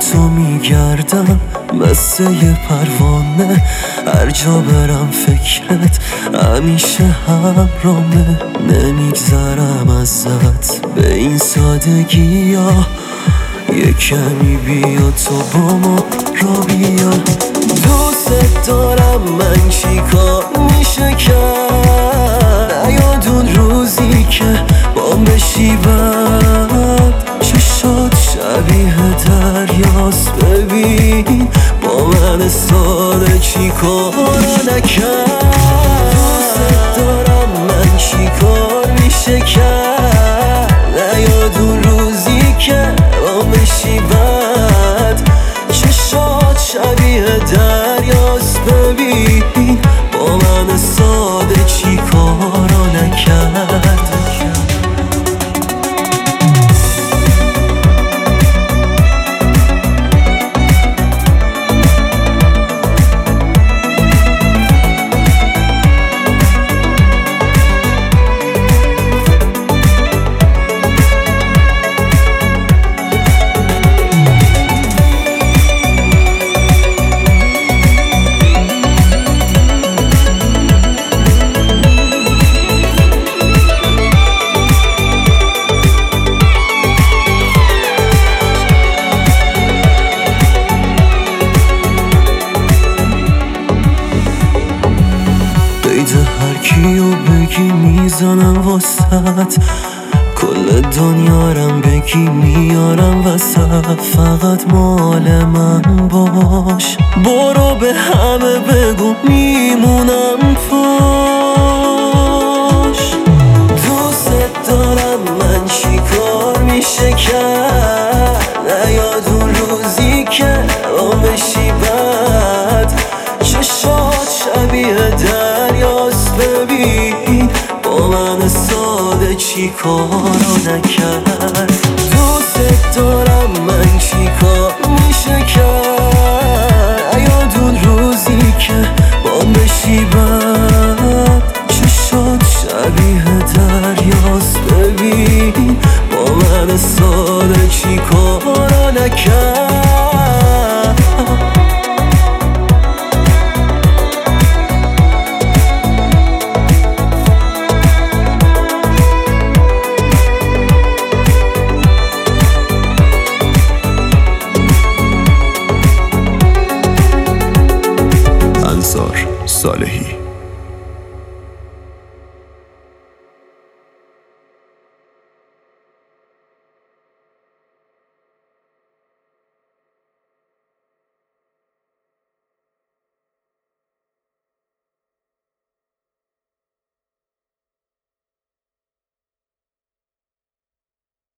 تو میگردم مثل یه پروانه، هر جا برم فکرت همیشه همرامه. نمیگذرم ازت به این سادگی ها، یه کمی بیا تو با ما را بیا. دوست دارم من چی کار میشه کرد، نیاد اون روزی که با بشی بد. چشات شبیه دریاست، ببین با من ساده چی کار نکرد. دوست دارم من چی کار میشه کرد، نیاد اون روزی که با بشی بد. چشات شبیه دریاست، ببین با من ساده چی کارا نکرد. قید هر کیو بگی میزنم واسط، کل دنیارم بگی میارم وسط. فقط مال من باش، برو به همه بگو میمونم پاش. دوست دارم من چی کار میشه کرد، نیاد اون روزی که با بشی بد. چشات شبیه دریاست، ببین با من ساده چی کارا نکرد.